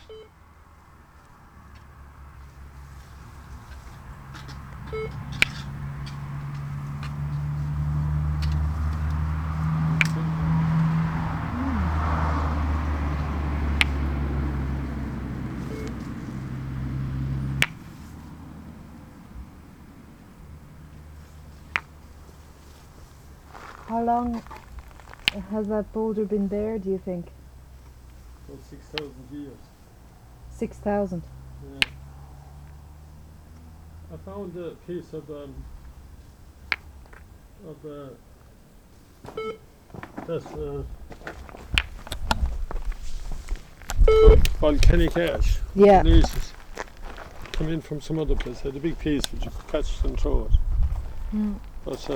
How long has that boulder been there, do you think? About 6,000 years. 6,000? Yeah. I found a piece of that's volcanic ash. Yeah. Underneath it. Come in from some other place. Had a big piece which you could catch and throw it. Mm. But